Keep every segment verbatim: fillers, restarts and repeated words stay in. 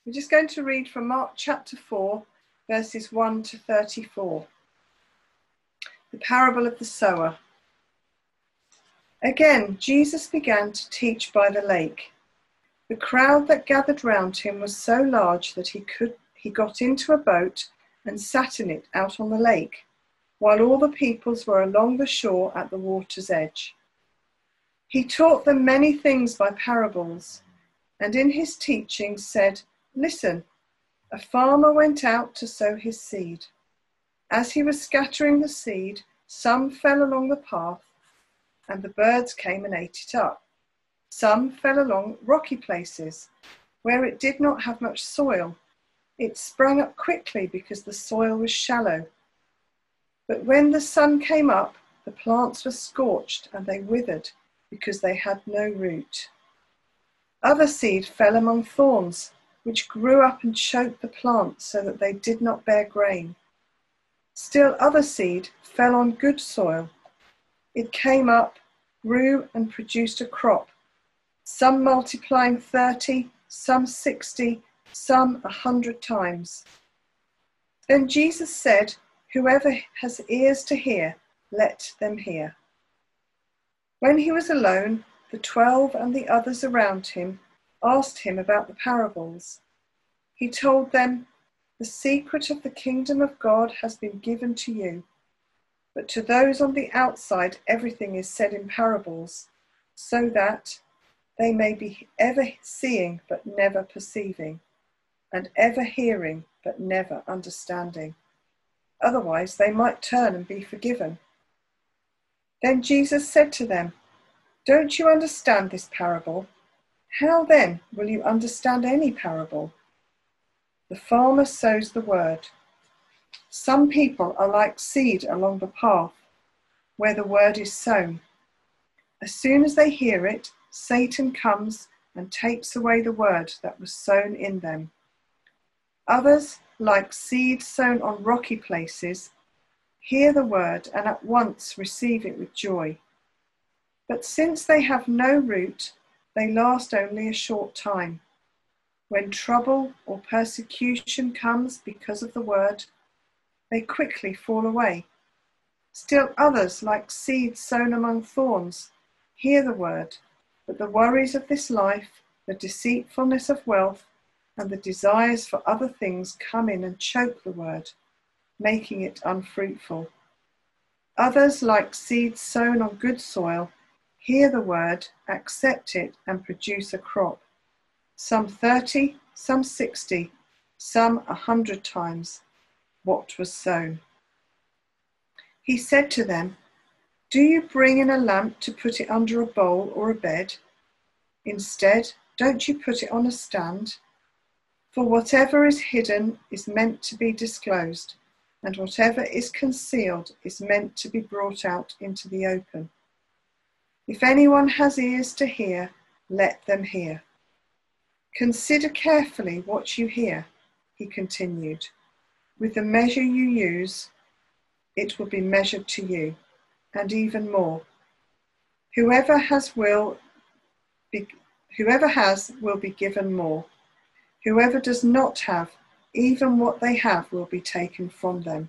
We're just going to read from Mark chapter four, verses one to thirty-four. The parable of the sower. Again, Jesus began to teach by the lake. The crowd that gathered round him was so large that he could he got into a boat and sat in it out on the lake, while all the peoples were along the shore at the water's edge. He taught them many things by parables, and in his teaching said, "Listen, a farmer went out to sow his seed. As he was scattering the seed, some fell along the path, and the birds came and ate it up. Some fell along rocky places, where it did not have much soil. It sprang up quickly because the soil was shallow. But when the sun came up, the plants were scorched and they withered because they had no root. Other seed fell among thorns, which grew up and choked the plants so that they did not bear grain. Still other seed fell on good soil. It came up, grew and produced a crop, some multiplying thirty, some sixty, some a hundred times." Then Jesus said, "Whoever has ears to hear, let them hear." When he was alone, the twelve and the others around him asked him about the parables. He told them, "The secret of the kingdom of God has been given to you, but to those on the outside everything is said in parables, so that they may be ever seeing but never perceiving, and ever hearing but never understanding. Otherwise they might turn and be forgiven." Then Jesus said to them, "Don't you understand this parable? How then will you understand any parable? The farmer sows the word. Some people are like seed along the path, where the word is sown. As soon as they hear it, Satan comes and takes away the word that was sown in them. Others, like seed sown on rocky places, hear the word and at once receive it with joy. But since they have no root, they last only a short time. When trouble or persecution comes because of the word, they quickly fall away. Still others, like seed sown among thorns, hear the word, but the worries of this life, the deceitfulness of wealth, and the desires for other things come in and choke the word, making it unfruitful. Others, like seeds sown on good soil, hear the word, accept it, and produce a crop. Some thirty, some sixty, some a hundred times what was sown." He said to them, "Do you bring in a lamp to put it under a bowl or a bed? Instead, don't you put it on a stand? For whatever is hidden is meant to be disclosed, and whatever is concealed is meant to be brought out into the open. If anyone has ears to hear, let them hear. Consider carefully what you hear," he continued. "With the measure you use, it will be measured to you, and even more. Whoever has will be, whoever has will be given more. Whoever does not have, even what they have will be taken from them."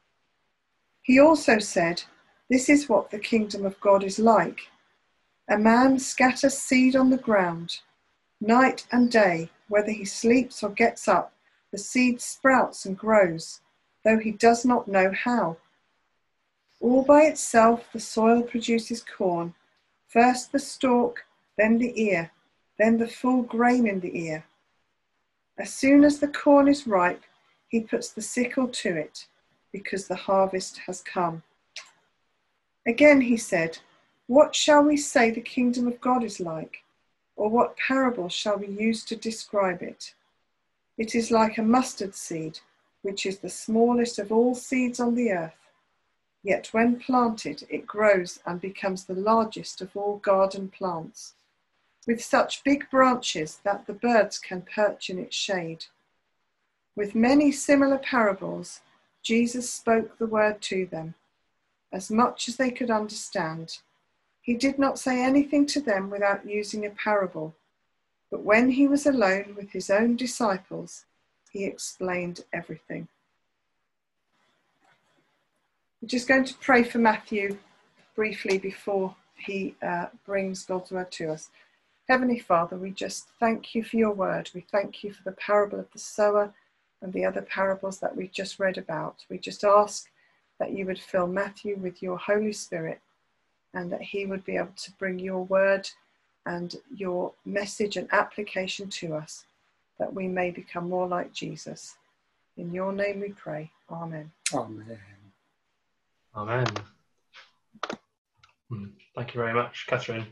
He also said, "This is what the kingdom of God is like. A man scatters seed on the ground. Night and day, whether he sleeps or gets up, the seed sprouts and grows, though he does not know how. All by itself the soil produces corn, first the stalk, then the ear, then the full grain in the ear. As soon as the corn is ripe, he puts the sickle to it, because the harvest has come." Again he said, "What shall we say the kingdom of God is like? Or what parable shall we use to describe it? It is like a mustard seed, which is the smallest of all seeds on the earth. Yet when planted, it grows and becomes the largest of all garden plants, with such big branches that the birds can perch in its shade." With many similar parables, Jesus spoke the word to them, as much as they could understand. He did not say anything to them without using a parable, But when he was alone with his own disciples, he explained everything. We're just going to pray for Matthew briefly before he uh, brings God's word to us. Heavenly Father, we just thank you for your word. We thank you for the parable of the sower and the other parables that we've just read about. We just ask that you would fill Matthew with your Holy Spirit and that he would be able to bring your word and your message and application to us, that we may become more like Jesus. In your name we pray. Amen. Amen. Amen. Thank you very much, Catherine.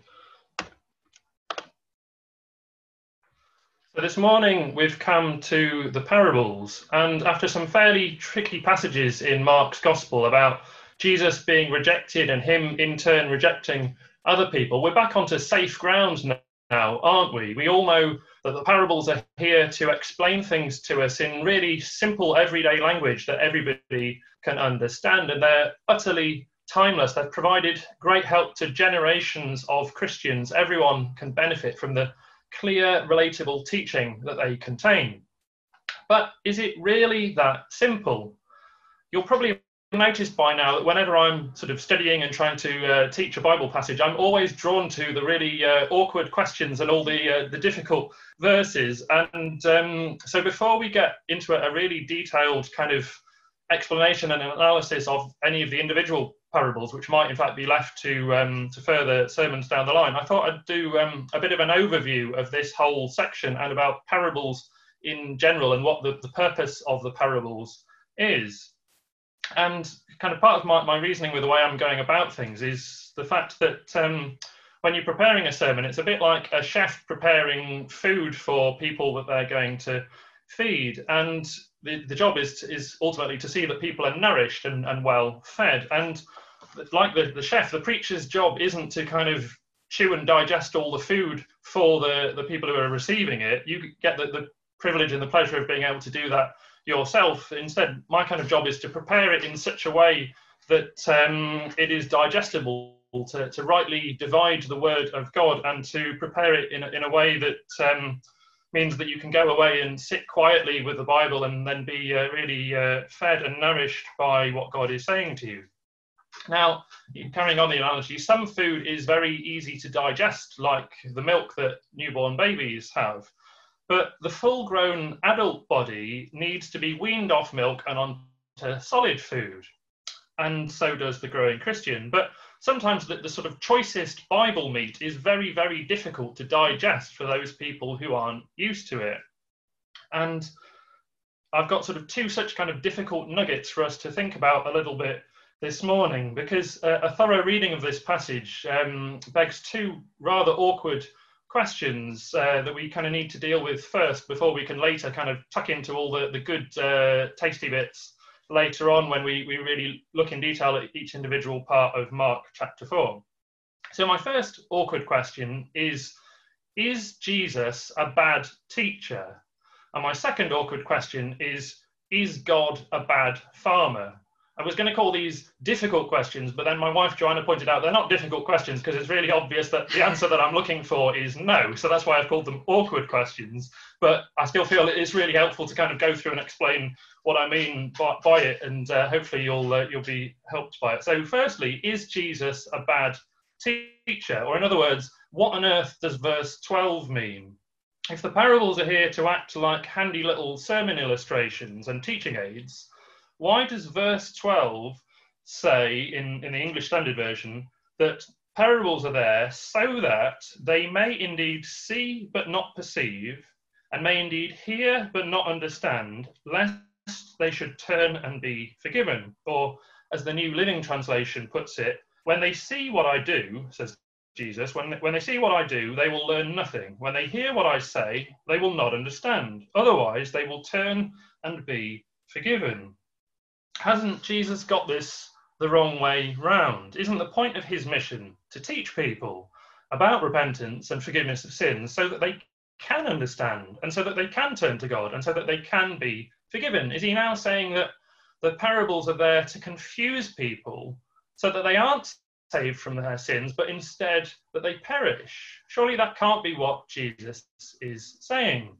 So this morning we've come to the parables, and after some fairly tricky passages in Mark's Gospel about Jesus being rejected and him in turn rejecting other people, we're back onto safe ground now, aren't we? We all know that the parables are here to explain things to us in really simple everyday language that everybody can understand, and they're utterly timeless. They've provided great help to generations of Christians. Everyone can benefit from the clear, relatable teaching that they contain. But is it really that simple? You'll probably noticed by now that whenever I'm sort of studying and trying to uh, teach a Bible passage, I'm always drawn to the really uh, awkward questions and all the uh, the difficult verses. And um, so before we get into a, a really detailed kind of explanation and analysis of any of the individual parables, which might in fact be left to um, to further sermons down the line, I thought I'd do um, a bit of an overview of this whole section and about parables in general and what the, the purpose of the parables is. And kind of part of my, my reasoning with the way I'm going about things is the fact that um, when you're preparing a sermon, it's a bit like a chef preparing food for people that they're going to feed. And the, the job is, to, is ultimately to see that people are nourished and, and well fed. And like the, the chef, the preacher's job isn't to kind of chew and digest all the food for the, the people who are receiving it. You get the, the privilege and the pleasure of being able to do that yourself. Instead, my kind of job is to prepare it in such a way that um, it is digestible, to, to rightly divide the word of God and to prepare it in a, in a way that um, means that you can go away and sit quietly with the Bible and then be uh, really uh, fed and nourished by what God is saying to you. Now, carrying on the analogy, some food is very easy to digest, like the milk that newborn babies have. But the full-grown adult body needs to be weaned off milk and onto solid food. And so does the growing Christian. But sometimes the, the sort of choicest Bible meat is very, very difficult to digest for those people who aren't used to it. And I've got sort of two such kind of difficult nuggets for us to think about a little bit this morning, because uh, a thorough reading of this passage um, begs two rather awkward questions uh, that we kind of need to deal with first before we can later kind of tuck into all the, the good uh, tasty bits later on when we, we really look in detail at each individual part of Mark chapter four. So my first awkward question is, is Jesus a bad teacher? And my second awkward question is, is God a bad farmer? I was going to call these difficult questions, but then my wife Joanna pointed out they're not difficult questions because it's really obvious that the answer that I'm looking for is no. So that's why I've called them awkward questions. But I still feel it is really helpful to kind of go through and explain what I mean by, by it, and uh, hopefully you'll uh, you'll be helped by it. So firstly, is Jesus a bad teacher? Or in other words, what on earth does verse twelve mean? If the parables are here to act like handy little sermon illustrations and teaching aids, why does verse twelve say in, in the English Standard Version that parables are there so that they may indeed see but not perceive, and may indeed hear but not understand, lest they should turn and be forgiven? Or, as the New Living Translation puts it, when they see what I do, says Jesus, when, when they see what I do, they will learn nothing. When they hear what I say, they will not understand. Otherwise, they will turn and be forgiven. Hasn't Jesus got this the wrong way round? Isn't the point of his mission to teach people about repentance and forgiveness of sins so that they can understand and so that they can turn to God and so that they can be forgiven? Is he now saying that the parables are there to confuse people so that they aren't saved from their sins, but instead that they perish. Surely that can't be what Jesus is saying.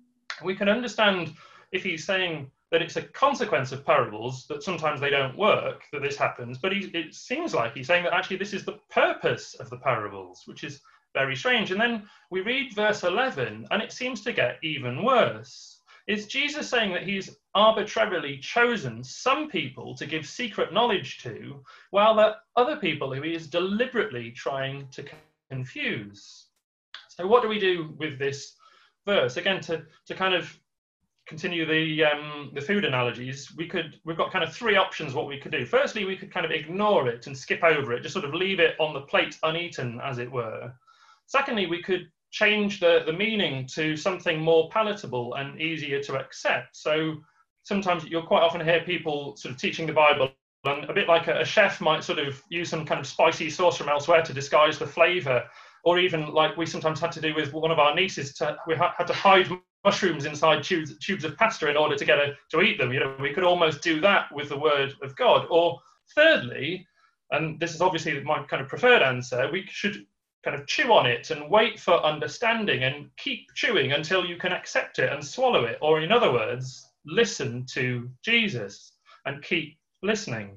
We can understand if he's saying that it's a consequence of parables, that sometimes they don't work, that this happens, but he, it seems like he's saying that actually this is the purpose of the parables, which is very strange. And then we read verse eleven, and it seems to get even worse. Is Jesus saying that he's arbitrarily chosen some people to give secret knowledge to, while there are other people who he is deliberately trying to confuse? So what do we do with this verse? Again, to, to kind of continue the um, the food analogies, we could we've got kind of three options what we could do. Firstly, we could kind of ignore it and skip over it, just sort of leave it on the plate uneaten, as it were. Secondly, we could change the, the meaning to something more palatable and easier to accept. So sometimes you'll quite often hear people sort of teaching the Bible, and a bit like a, a chef might sort of use some kind of spicy sauce from elsewhere to disguise the flavour, or even like we sometimes had to do with one of our nieces, to, we had, had to hide mushrooms inside tubes, tubes of pasta in order to get her to eat them. You know, we could almost do that with the word of God. Or thirdly, and this is obviously my kind of preferred answer, we should kind of chew on it and wait for understanding and keep chewing until you can accept it and swallow it. Or in other words, listen to Jesus and keep listening.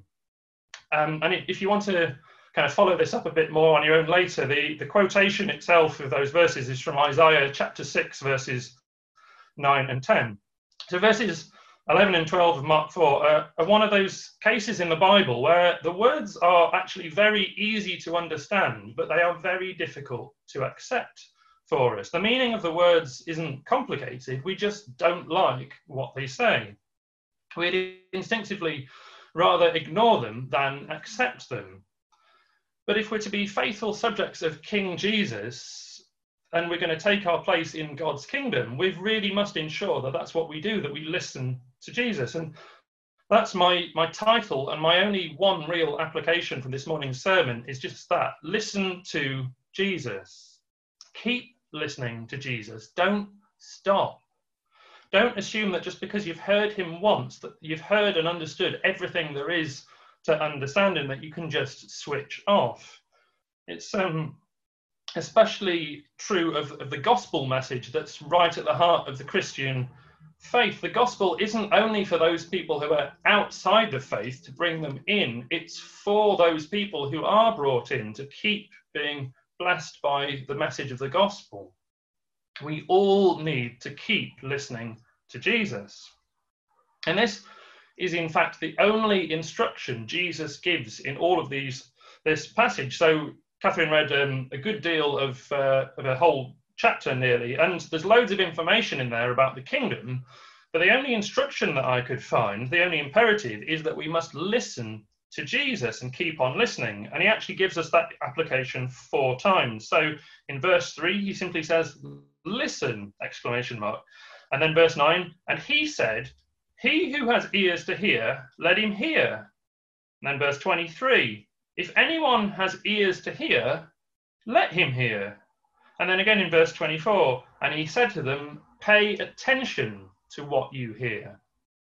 Um, and if you want to kind of follow this up a bit more on your own later, the, the quotation itself of those verses is from Isaiah chapter six, verses nine and ten. So verses eleven and twelve of Mark four are, are one of those cases in the Bible where the words are actually very easy to understand, but they are very difficult to accept for us. The meaning of the words isn't complicated, we just don't like what they say. We'd instinctively rather ignore them than accept them. But if we're to be faithful subjects of King Jesus, and we're going to take our place in God's kingdom, we really must ensure that that's what we do, that we listen to Jesus. And that's my, my title, and my only one real application from this morning's sermon is just that: listen to Jesus. Keep listening to Jesus. Don't stop. Don't assume that just because you've heard him once, that you've heard and understood everything there is to understand him, that you can just switch off. It's um. especially true of, of the gospel message that's right at the heart of the Christian faith. The gospel isn't only for those people who are outside the faith to bring them in, it's for those people who are brought in to keep being blessed by the message of the gospel. We all need to keep listening to Jesus. And this is in fact the only instruction Jesus gives in all of these this passage. So Catherine read um, a good deal of, uh, of a whole chapter nearly, and there's loads of information in there about the kingdom, but the only instruction that I could find, the only imperative, is that we must listen to Jesus and keep on listening. And he actually gives us that application four times. So in verse three, he simply says, listen, exclamation mark. And then verse nine, and he said, he who has ears to hear, let him hear. And then verse twenty-three, if anyone has ears to hear, let him hear. And then again in verse twenty-four, and he said to them, pay attention to what you hear.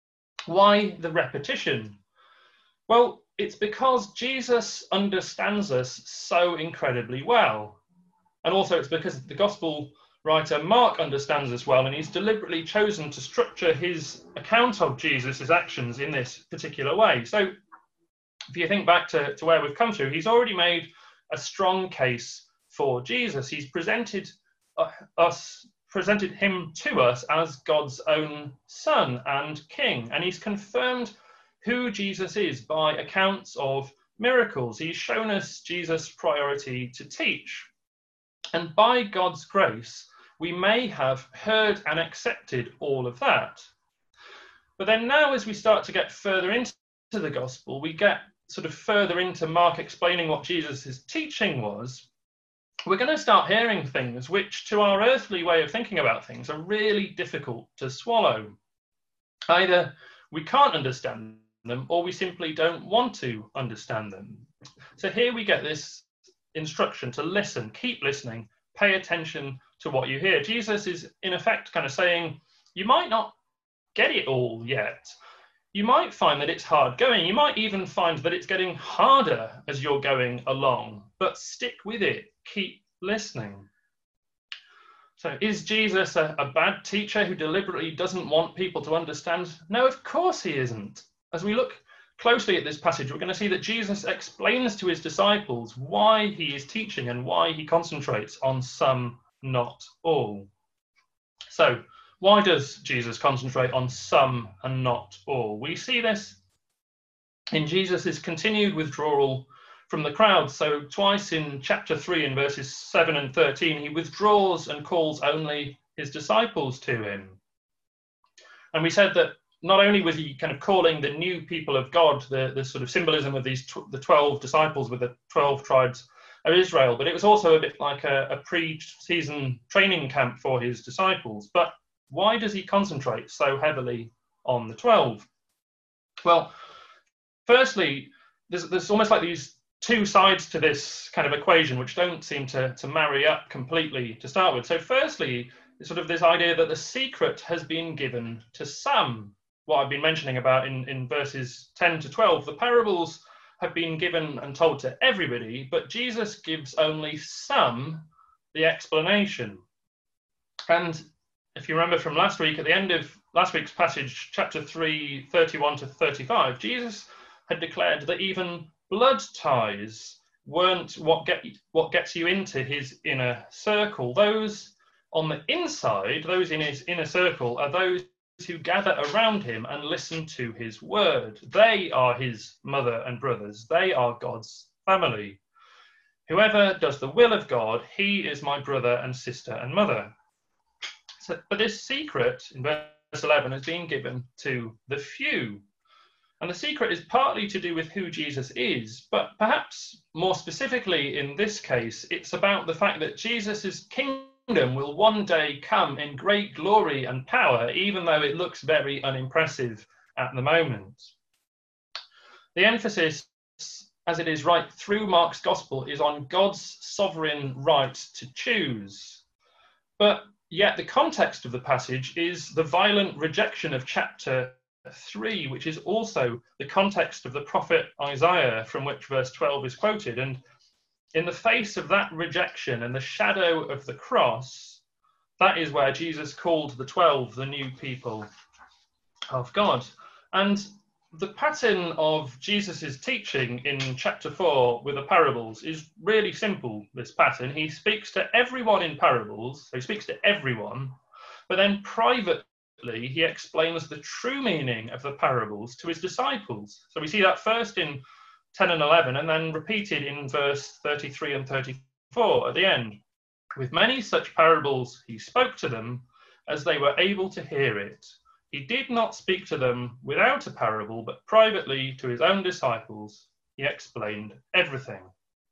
Why the repetition? Well, it's because Jesus understands us so incredibly well. And also it's because the gospel writer Mark understands us well, and he's deliberately chosen to structure his account of Jesus' actions in this particular way. So if you think back to, to where we've come through, he's already made a strong case for Jesus. He's presented uh, us, presented him to us as God's own son and king. And he's confirmed who Jesus is by accounts of miracles. He's shown us Jesus' priority to teach. And by God's grace, we may have heard and accepted all of that. But then now, as we start to get further into the gospel, we get sort of further into Mark explaining what Jesus' teaching was, we're going to start hearing things which, to our earthly way of thinking about things, are really difficult to swallow. Either we can't understand them, or we simply don't want to understand them. So here we get this instruction to listen, keep listening, pay attention to what you hear. Jesus is in effect kind of saying, you might not get it all yet. you might find that it's hard going. You might even find that it's getting harder as you're going along, but stick with it. Keep listening. So is Jesus a, a bad teacher who deliberately doesn't want people to understand? No, of course he isn't. As we look closely at this passage, we're going to see that Jesus explains to his disciples why he is teaching and why he concentrates on some, not all. So, why does Jesus concentrate on some and not all? We see this in Jesus' continued withdrawal from the crowd. So twice in chapter three, in verses seven and thirteen, he withdraws and calls only his disciples to him. And we said that not only was he kind of calling the new people of God, the, the sort of symbolism of these tw- the twelve disciples with the twelve tribes of Israel, but it was also a bit like a, a pre-season training camp for his disciples. But why does he concentrate so heavily on the twelve? Well, firstly, there's, there's almost like these two sides to this kind of equation which don't seem to, to marry up completely to start with. So firstly, sort of this idea that the secret has been given to some. What I've been mentioning about in, in verses ten to twelve, the parables have been given and told to everybody, but Jesus gives only some the explanation. And if you remember from last week, at the end of last week's passage, chapter three, thirty-one to thirty-five, Jesus had declared that even blood ties weren't what get what gets you into his inner circle. Those on the inside, those in his inner circle, are those who gather around him and listen to his word. They are his mother and brothers. They are God's family. Whoever does the will of God, he is my brother and sister and mother. So, but this secret in verse eleven has been given to the few. And the secret is partly to do with who Jesus is, but perhaps more specifically in this case, it's about the fact that Jesus' kingdom will one day come in great glory and power, even though it looks very unimpressive at the moment. The emphasis, as it is right through Mark's gospel, is on God's sovereign right to choose. But yet the context of the passage is the violent rejection of chapter three, which is also the context of the prophet Isaiah, from which verse twelve is quoted. And in the face of that rejection and the shadow of the cross, that is where Jesus called the twelve the new people of God. And the pattern of Jesus's teaching in chapter four with the parables is really simple, this pattern. He speaks to everyone in parables, so he speaks to everyone, but then privately he explains the true meaning of the parables to his disciples. So we see that first in ten and eleven, and then repeated in verse thirty-three and thirty-four at the end. With many such parables he spoke to them as they were able to hear it. He did not speak to them without a parable, but privately to his own disciples he explained everything.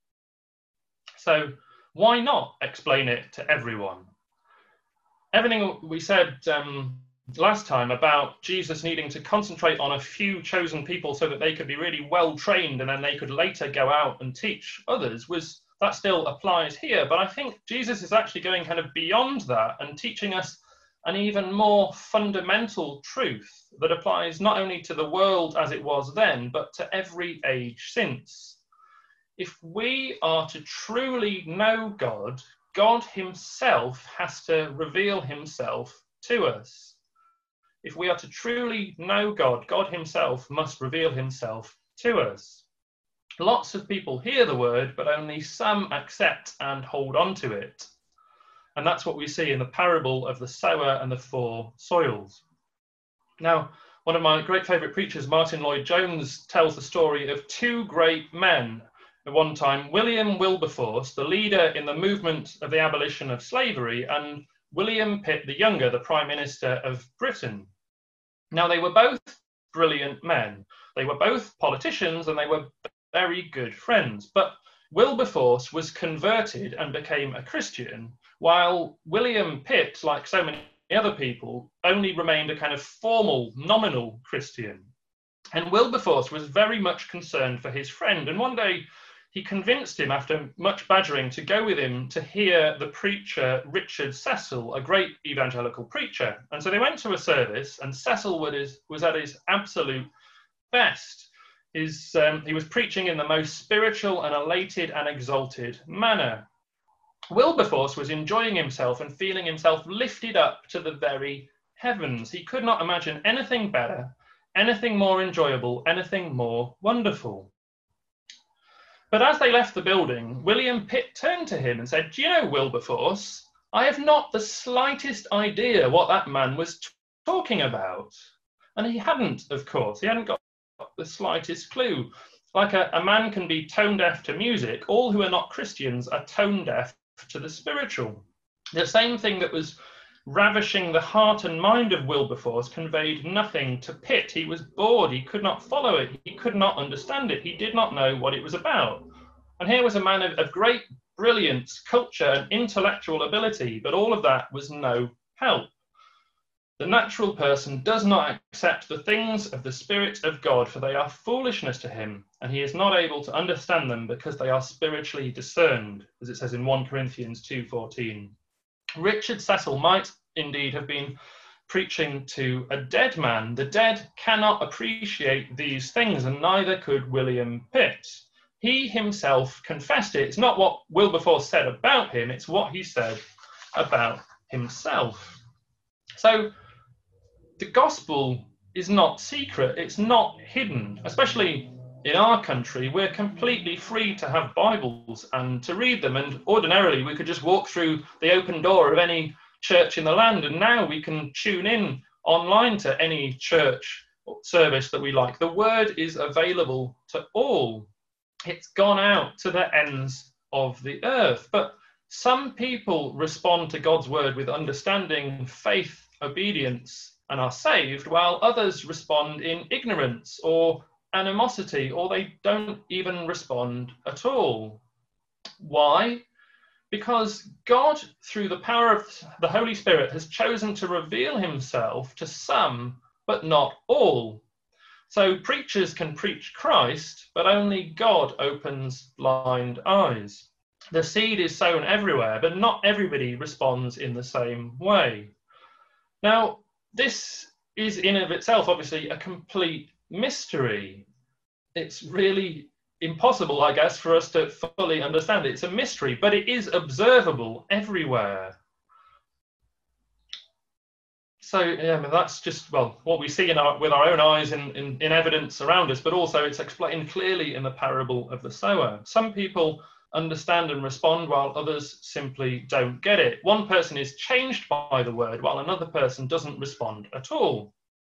So why not explain it to everyone? Everything we said um, last time about Jesus needing to concentrate on a few chosen people so that they could be really well trained and then they could later go out and teach others, was that still applies here. But I think Jesus is actually going kind of beyond that and teaching us an even more fundamental truth that applies not only to the world as it was then, but to every age since. If we are to truly know God, God himself has to reveal himself to us. If we are to truly know God, God himself must reveal himself to us. Lots of people hear the word, but only some accept and hold on to it. And that's what we see in the parable of the sower and the four soils. Now, one of my great favourite preachers, Martin Lloyd-Jones, tells the story of two great men. At one time, William Wilberforce, the leader in the movement of the abolition of slavery, and William Pitt the Younger, the Prime Minister of Britain. Now, they were both brilliant men. They were both politicians and they were very good friends. But Wilberforce was converted and became a Christian, while William Pitt, like so many other people, only remained a kind of formal, nominal Christian. And Wilberforce was very much concerned for his friend. And one day he convinced him, after much badgering, to go with him to hear the preacher Richard Cecil, a great evangelical preacher. And so they went to a service, and Cecil was at his absolute best. His, um, he was preaching in the most spiritual and elated and exalted manner. Wilberforce was enjoying himself and feeling himself lifted up to the very heavens. He could not imagine anything better, anything more enjoyable, anything more wonderful. But as they left the building, William Pitt turned to him and said, "Do you know, Wilberforce, I have not the slightest idea what that man was t- talking about." And he hadn't, of course. He hadn't got the slightest clue. Like a, a man can be tone deaf to music, all who are not Christians are tone deaf to the spiritual. The same thing that was ravishing the heart and mind of Wilberforce conveyed nothing to Pitt. He was bored. He could not follow it. He could not understand it. He did not know what it was about. And here was a man of, of great brilliance, culture, and intellectual ability, but all of that was no help. The natural person does not accept the things of the Spirit of God, for they are foolishness to him, and he is not able to understand them because they are spiritually discerned, as it says in First Corinthians two fourteen. Richard Cecil might indeed have been preaching to a dead man. The dead cannot appreciate these things, and neither could William Pitt. He himself confessed it. It's not what Wilberforce said about him, it's what he said about himself. So the gospel is not secret, it's not hidden, especially in our country. We're completely free to have Bibles and to read them, and ordinarily we could just walk through the open door of any church in the land, and now we can tune in online to any church service that we like. The word is available to all. It's gone out to the ends of the earth. But some people respond to God's word with understanding, faith, obedience, and are saved, while others respond in ignorance or animosity, or they don't even respond at all. Why? Because God, through the power of the Holy Spirit, has chosen to reveal himself to some, but not all. So preachers can preach Christ, but only God opens blind eyes. The seed is sown everywhere, but not everybody responds in the same way. Now, this is in of itself obviously a complete mystery. It's really impossible, I guess, for us to fully understand it. It's a mystery, but it is observable everywhere. So, yeah, I mean, that's just, well, what we see in our, with our own eyes in, in, in evidence around us, but also it's explained clearly in the parable of the sower. Some people understand and respond, while others simply don't get it. One person is changed by the word, while another person doesn't respond at all.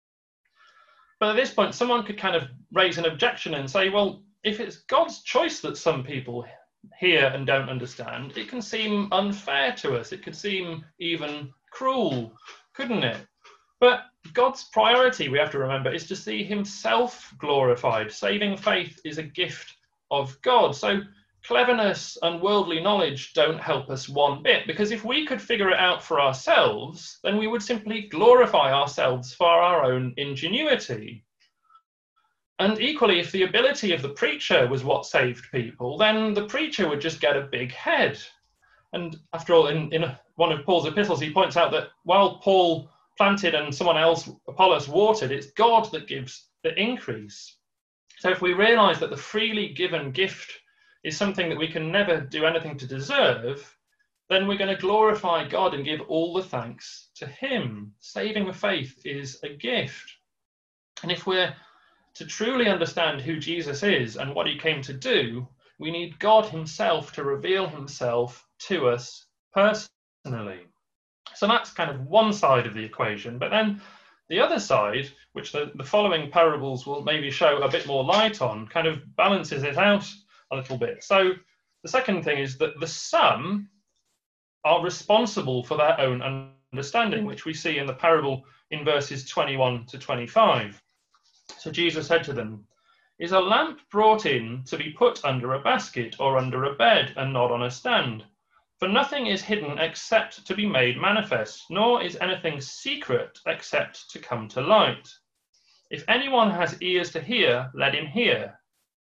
But at this point, someone could kind of raise an objection and say, well, if it's God's choice that some people hear and don't understand, it can seem unfair to us. It could seem even cruel, couldn't it? But God's priority, we have to remember, is to see himself glorified. Saving faith is a gift of God. So cleverness and worldly knowledge don't help us one bit, because if we could figure it out for ourselves, then we would simply glorify ourselves for our own ingenuity. And equally, if the ability of the preacher was what saved people, then the preacher would just get a big head. And after all, in, in one of Paul's epistles, he points out that while Paul planted and someone else, Apollos, watered, it's God that gives the increase. So if we realize that the freely given gift is something that we can never do anything to deserve, then we're going to glorify God and give all the thanks to him. Saving faith is a gift. And if we're to truly understand who Jesus is and what he came to do, we need God himself to reveal himself to us personally. So that's kind of one side of the equation. But then the other side, which the, the following parables will maybe show a bit more light on, kind of balances it out a little bit. So the second thing is that the some are responsible for their own understanding, which we see in the parable in verses twenty-one to twenty-five. So Jesus said to them, "Is a lamp brought in to be put under a basket or under a bed, and not on a stand? For nothing is hidden except to be made manifest, nor is anything secret except to come to light. If anyone has ears to hear, let him hear."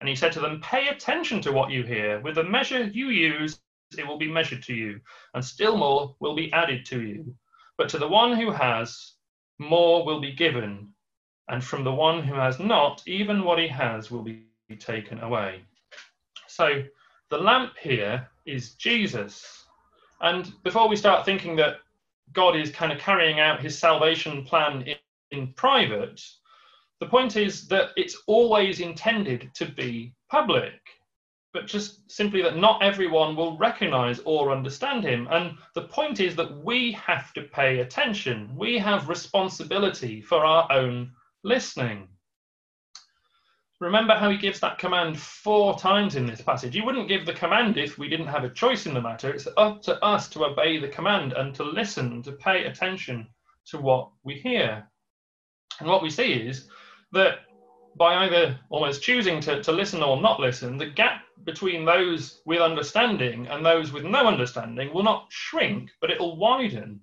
And he said to them, pay attention to what you hear. With the measure you use, it will be measured to you, and still more will be added to you. But to the one who has, more will be given, and from the one who has not, even what he has will be taken away. So the lamp here is Jesus. And before we start thinking that God is kind of carrying out his salvation plan in, in private, the point is that it's always intended to be public, but just simply that not everyone will recognize or understand him. And the point is that we have to pay attention. We have responsibility for our own listening. Remember how he gives that command four times in this passage. He wouldn't give the command if we didn't have a choice in the matter. It's up to us to obey the command and to listen, to pay attention to what we hear. And what we see is that by either almost choosing to, to listen or not listen, the gap between those with understanding and those with no understanding will not shrink, but it'll widen.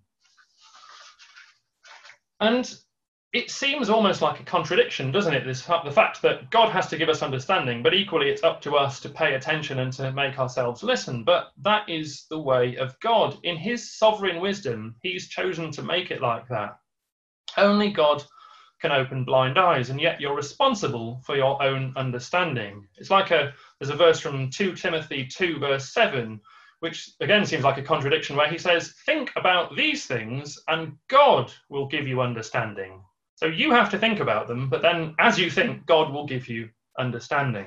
And it seems almost like a contradiction, doesn't it? This, the fact that God has to give us understanding, but equally it's up to us to pay attention and to make ourselves listen. But that is the way of God. In his sovereign wisdom, he's chosen to make it like that. Only God can open blind eyes, and yet you're responsible for your own understanding. It's like a, there's a verse from Second Timothy two, verse seven, which again seems like a contradiction, where he says, think about these things and God will give you understanding. So you have to think about them, but then as you think, God will give you understanding.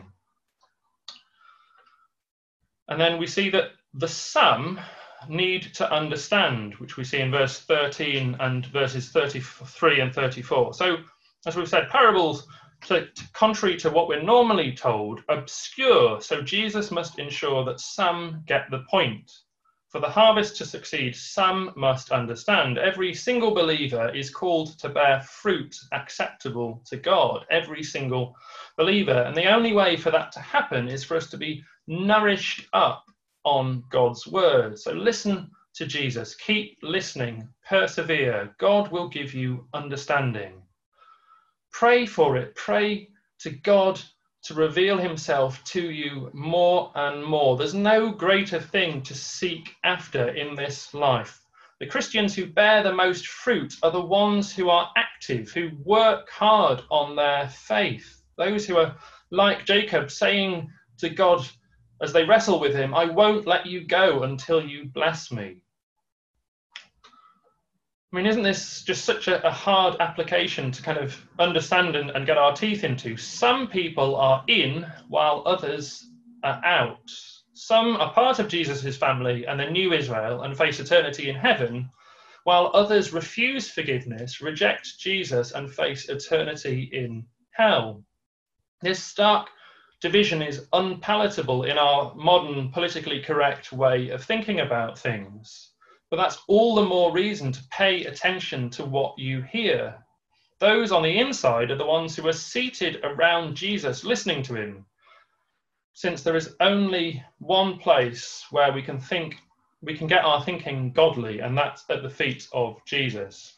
And then we see that the some need to understand, which we see in verse thirteen and verses thirty-three and thirty-four. So, as we've said, parables, to, to, contrary to what we're normally told, obscure. So Jesus must ensure that some get the point. For the harvest to succeed, some must understand. Every single believer is called to bear fruit acceptable to God. Every single believer. And the only way for that to happen is for us to be nourished up on God's word. So listen to Jesus, keep listening, persevere. God will give you understanding. Pray for it, pray to God to reveal himself to you more and more. There's no greater thing to seek after in this life. The Christians who bear the most fruit are the ones who are active, who work hard on their faith. Those who are like Jacob, saying to God, as they wrestle with him, I won't let you go until you bless me. I mean, isn't this just such a, a hard application to kind of understand and, and get our teeth into? Some people are in while others are out. Some are part of Jesus' family and the new Israel and face eternity in heaven, while others refuse forgiveness, reject Jesus and face eternity in hell. This stark division is unpalatable in our modern politically correct way of thinking about things. But that's all the more reason to pay attention to what you hear. Those on the inside are the ones who are seated around Jesus, listening to him, since there is only one place where we can think, we can get our thinking godly, and that's at the feet of Jesus.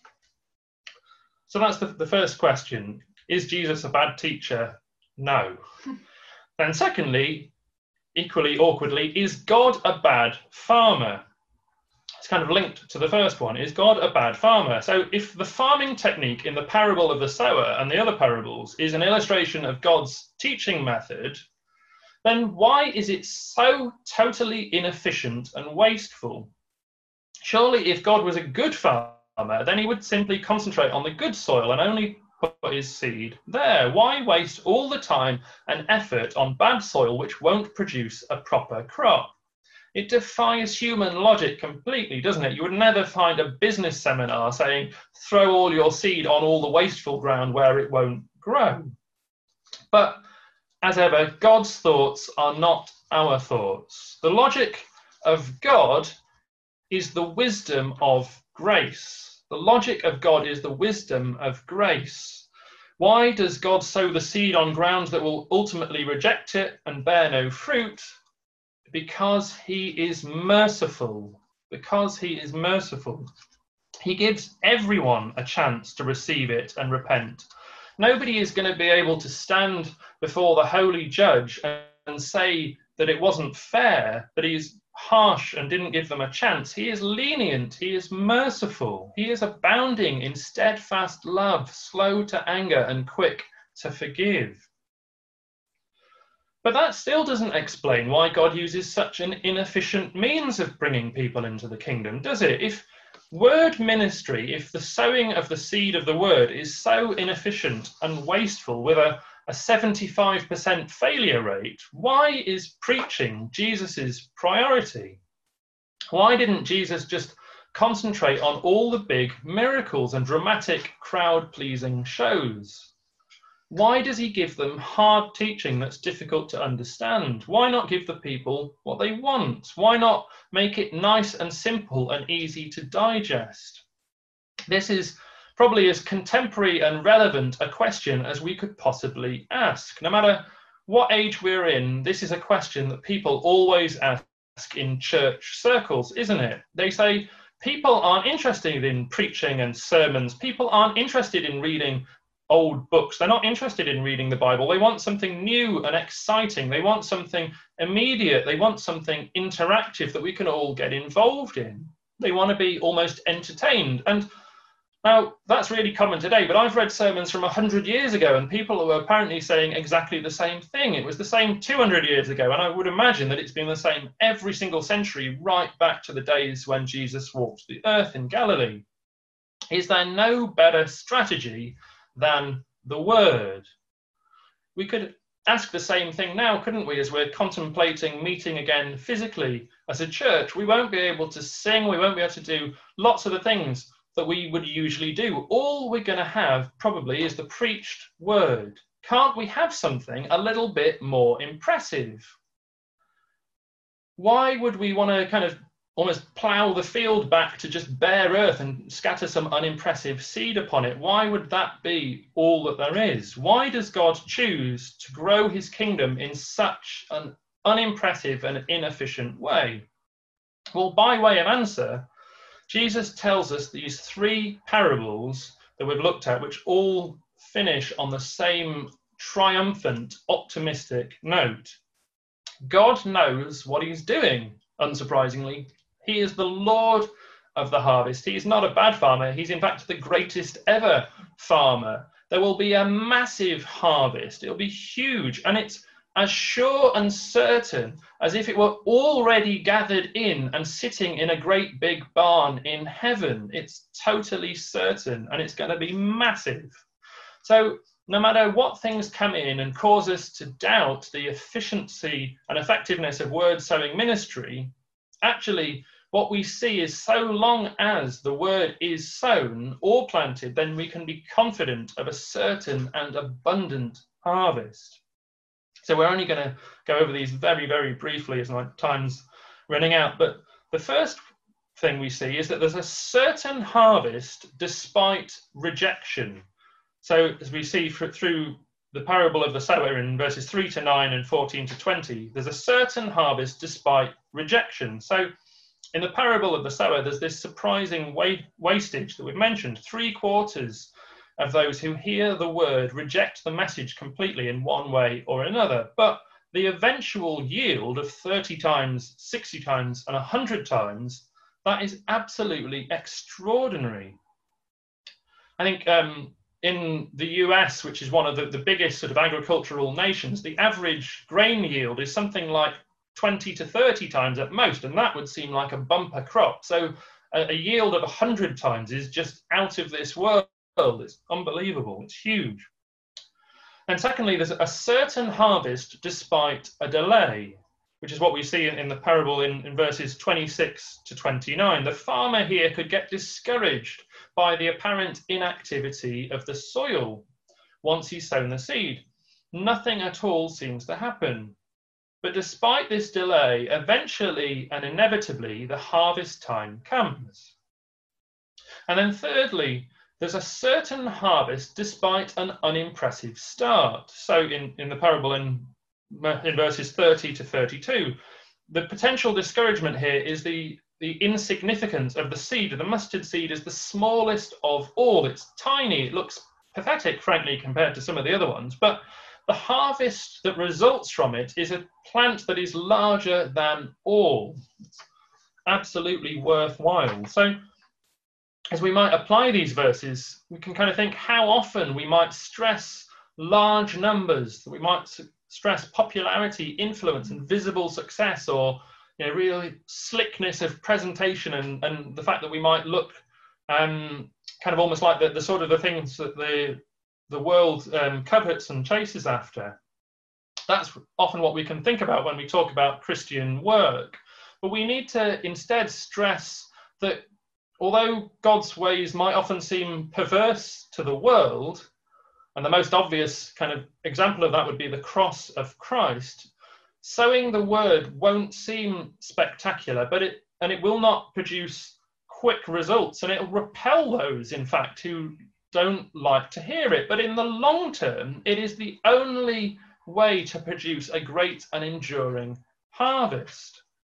So that's the, the first question. Is Jesus a bad teacher? No. Then secondly, equally awkwardly, is God a bad farmer? It's kind of linked to the first one. Is God a bad farmer? So if the farming technique in the parable of the sower and the other parables is an illustration of God's teaching method, then why is it so totally inefficient and wasteful? Surely if God was a good farmer, then he would simply concentrate on the good soil and only put his seed there. Why waste all the time and effort on bad soil which won't produce a proper crop? It defies human logic completely, doesn't it? You would never find a business seminar saying, throw all your seed on all the wasteful ground where it won't grow. But as ever, God's thoughts are not our thoughts. The logic of God is the wisdom of grace. The logic of God is the wisdom of grace. Why does God sow the seed on grounds that will ultimately reject it and bear no fruit? Because he is merciful. Because he is merciful. He gives everyone a chance to receive it and repent. Nobody is going to be able to stand before the holy judge and, and say that it wasn't fair, that he's harsh and didn't give them a chance. He is lenient, he is merciful, he is abounding in steadfast love, slow to anger and quick to forgive. But that still doesn't explain why God uses such an inefficient means of bringing people into the kingdom, does it? If word ministry, if the sowing of the seed of the word is so inefficient and wasteful with a, a seventy-five percent failure rate, why is preaching Jesus's priority? Why didn't Jesus just concentrate on all the big miracles and dramatic crowd-pleasing shows? Why does he give them hard teaching that's difficult to understand? Why not give the people what they want? Why not make it nice and simple and easy to digest? This is probably as contemporary and relevant a question as we could possibly ask. No matter what age we're in, this is a question that people always ask in church circles, isn't it? They say people aren't interested in preaching and sermons. People aren't interested in reading old books. They're not interested in reading the Bible. They want something new and exciting. They want something immediate. They want something interactive that we can all get involved in. They want to be almost entertained. And now that's really common today, but I've read sermons from one hundred years ago and people were apparently saying exactly the same thing. It was the same two hundred years ago, and I would imagine that it's been the same every single century right back to the days when Jesus walked the earth in Galilee. Is there no better strategy than the word? We could ask the same thing now, couldn't we, as we're contemplating meeting again physically as a church? We won't be able to sing, we won't be able to do lots of the things that we would usually do. All we're going to have probably is the preached word. Can't we have something a little bit more impressive? Why would we want to kind of almost plough the field back to just bare earth and scatter some unimpressive seed upon it? Why would that be all that there is? Why does God choose to grow his kingdom in such an unimpressive and inefficient way? Well, by way of answer, Jesus tells us these three parables that we've looked at, which all finish on the same triumphant, optimistic note. God knows what he's doing, unsurprisingly. He is the Lord of the harvest. He is not a bad farmer. He's in fact the greatest ever farmer. There will be a massive harvest. It'll be huge. And it's as sure and certain as if it were already gathered in and sitting in a great big barn in heaven. It's totally certain, and it's going to be massive. So no matter what things come in and cause us to doubt the efficiency and effectiveness of word sowing ministry, actually what we see is so long as the word is sown or planted, then we can be confident of a certain and abundant harvest. So we're only going to go over these very, very briefly as my time's running out. But the first thing we see is that there's a certain harvest despite rejection. So as we see through the parable of the sower in verses three to nine and fourteen to twenty, there's a certain harvest despite rejection. So in the parable of the sower, there's this surprising wa- wastage that we've mentioned. Three quarters of those who hear the word reject the message completely in one way or another. But the eventual yield of thirty times, sixty times, and one hundred times, that is absolutely extraordinary. I think um, in the U S, which is one of the, the biggest sort of agricultural nations, the average grain yield is something like twenty to thirty times at most, and that would seem like a bumper crop. So a, a yield of one hundred times is just out of this world. It's unbelievable. It's huge. And secondly, there's a certain harvest despite a delay, which is what we see in, in the parable in, in verses twenty-six to twenty-nine. The farmer here could get discouraged by the apparent inactivity of the soil once he's sown the seed. Nothing at all seems to happen. But despite this delay, eventually and inevitably, the harvest time comes. And then thirdly, there's a certain harvest despite an unimpressive start. So in, in the parable in, in verses thirty to thirty-two, the potential discouragement here is the, the insignificance of the seed. The mustard seed is the smallest of all. It's tiny. It looks pathetic, frankly, compared to some of the other ones. But the harvest that results from it is a plant that is larger than all. It's absolutely worthwhile. So as we might apply these verses, we can kind of think how often we might stress large numbers, that we might stress popularity, influence, and visible success, or you know, really slickness of presentation, and, and the fact that we might look um, kind of almost like the, the sort of the things that the the world um, covets and chases after. That's often what we can think about when we talk about Christian work. But we need to instead stress that although God's ways might often seem perverse to the world, and the most obvious kind of example of that would be the cross of Christ, sowing the word won't seem spectacular, but it and it will not produce quick results, and it'll repel those, in fact, who don't like to hear it. But in the long term, it is the only way to produce a great and enduring harvest.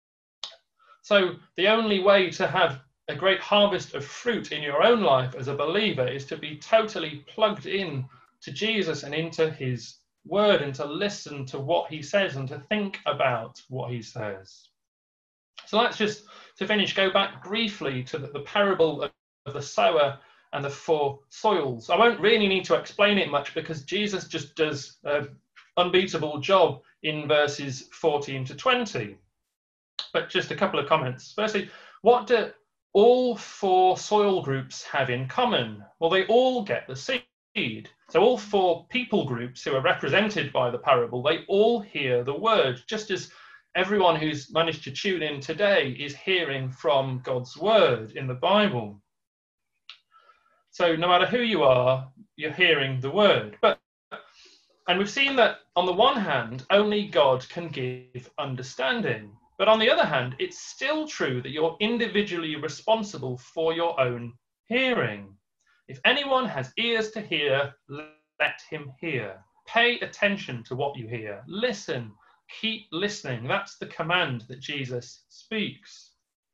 So the only way to have a great harvest of fruit in your own life as a believer is to be totally plugged in to Jesus and into his word, and to listen to what he says and to think about what he says. So let's just, to finish, go back briefly to the, the parable of, of the sower and the four soils. I won't really need to explain it much because Jesus just does an unbeatable job in verses fourteen to twenty. But just a couple of comments. Firstly, what do all four soil groups have in common? Well, they all get the seed. So all four people groups who are represented by the parable, they all hear the word, just as everyone who's managed to tune in today is hearing from God's word in the Bible. So no matter who you are, you're hearing the word. But and we've seen that on the one hand, only God can give understanding. But on the other hand, it's still true that you're individually responsible for your own hearing. If anyone has ears to hear, let him hear. Pay attention to what you hear. Listen. Keep listening. That's the command that Jesus speaks.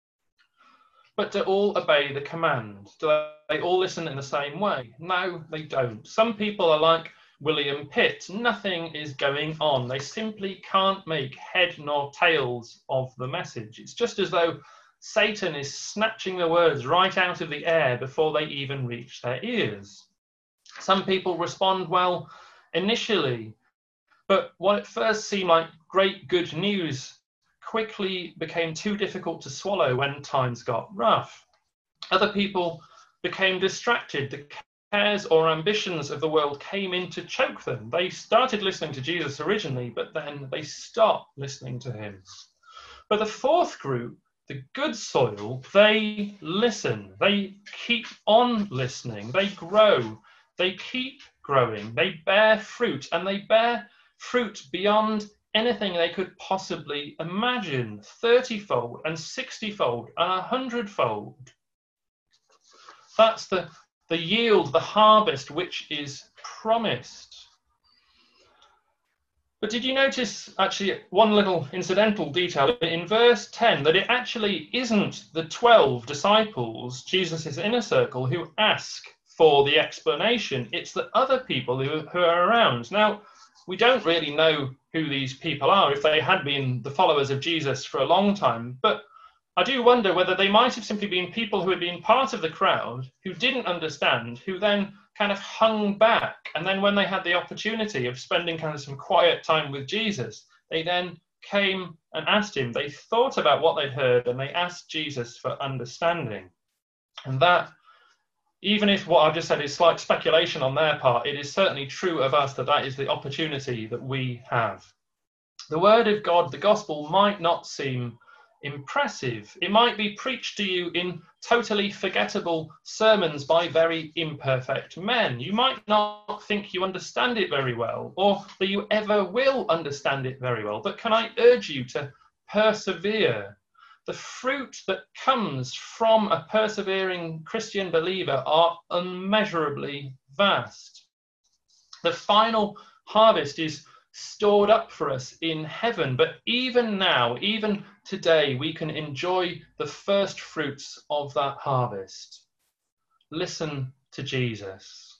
But do all obey the command? Do they all listen in the same way? No, they don't. Some people are like William Pitt. Nothing is going on. They simply can't make head nor tails of the message. It's just as though Satan is snatching the words right out of the air before they even reach their ears. Some people respond well initially, but what at first seemed like great good news quickly became too difficult to swallow when times got rough. Other people became distracted. The cares or ambitions of the world came in to choke them. They started listening to Jesus originally, but then they stopped listening to him. But the fourth group, the good soil, they listen. They keep on listening. They grow. They keep growing. They bear fruit, and they bear fruit beyond anything they could possibly imagine, thirty-fold and sixty-fold and a hundred-fold. That's the, the yield, the harvest which is promised. But did you notice, actually, one little incidental detail in verse ten, that it actually isn't the twelve disciples, Jesus' inner circle, who ask for the explanation. It's the other people who, who are around. Now, we don't really know who these people are, if they had been the followers of Jesus for a long time, but I do wonder whether they might have simply been people who had been part of the crowd, who didn't understand, who then kind of hung back, and then when they had the opportunity of spending kind of some quiet time with Jesus, they then came and asked him. They thought about what they'd heard, and they asked Jesus for understanding. And that, even if what I've just said is slight speculation on their part, it is certainly true of us that that is the opportunity that we have. The word of God, the gospel, might not seem impressive. It might be preached to you in totally forgettable sermons by very imperfect men. You might not think you understand it very well, or that you ever will understand it very well. But can I urge you to persevere? The fruit that comes from a persevering Christian believer are unmeasurably vast. The final harvest is stored up for us in heaven, but even now, even today, we can enjoy the first fruits of that harvest. Listen to Jesus.